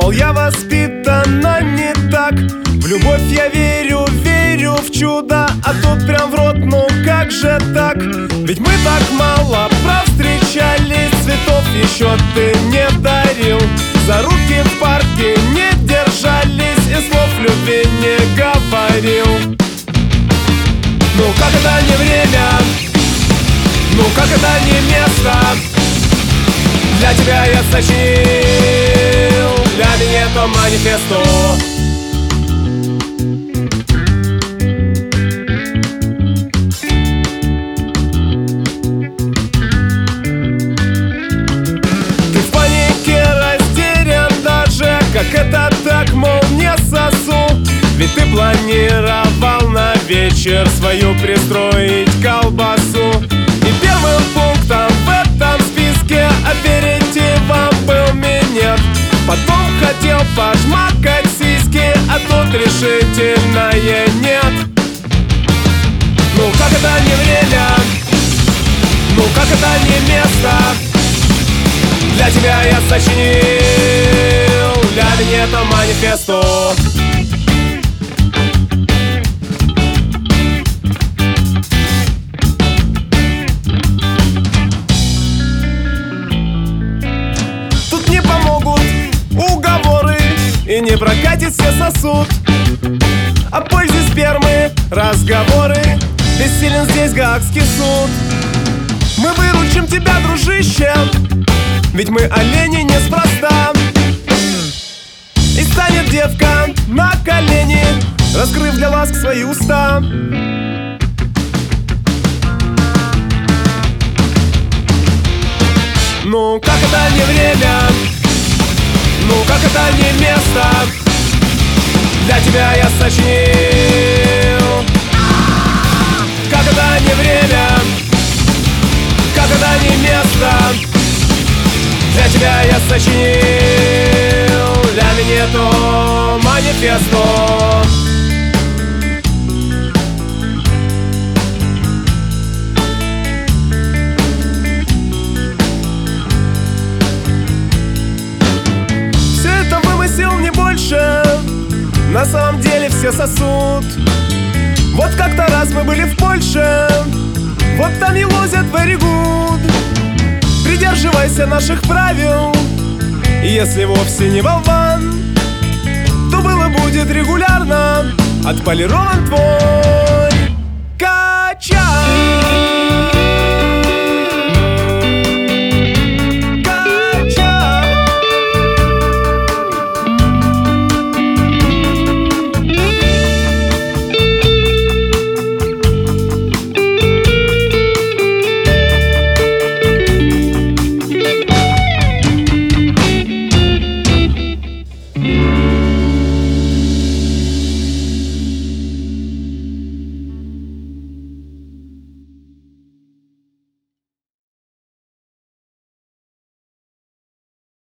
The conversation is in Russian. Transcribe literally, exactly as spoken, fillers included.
Мол, я воспитана не так. В любовь я верю, верю в чудо, а тут прям в рот, ну как же так? Ведь мы так мало провстречались, цветов еще ты не дарил, за руки в парке не держались и слов любви не говорил. Ну как это не время? Ну как это не место? Для тебя я сочинил для меня то манифесту. Ты в панике растерян даже, как это так, мол, не сосу. Ведь ты планировал на вечер свою пристроить колбасу. И первым пунктом в этом списке аперитивом был минет. Потом хотел пожмакать сиськи, а тут решительное нет. Ну как это не время? Ну как это не место? Для тебя я сочинил для меня то манифесту. И не прокатит, все сосуд о пользе спермы разговоры. Бессилен здесь гаагский суд. Мы выручим тебя, дружище, ведь мы олени неспроста. И станет девка на колени, раскрыв для ласк свои уста. Ну как это не время? Ну как это не место? Для тебя я сочинил. Как это не время? Как это не место? Для тебя я сочинил для меня то манифесту. Не больше, на самом деле все сосут. Вот как-то раз мы были в Польше, вот там и возят very good. Придерживайся наших правил, и если вовсе не болван, то было будет регулярно отполирован твой качан.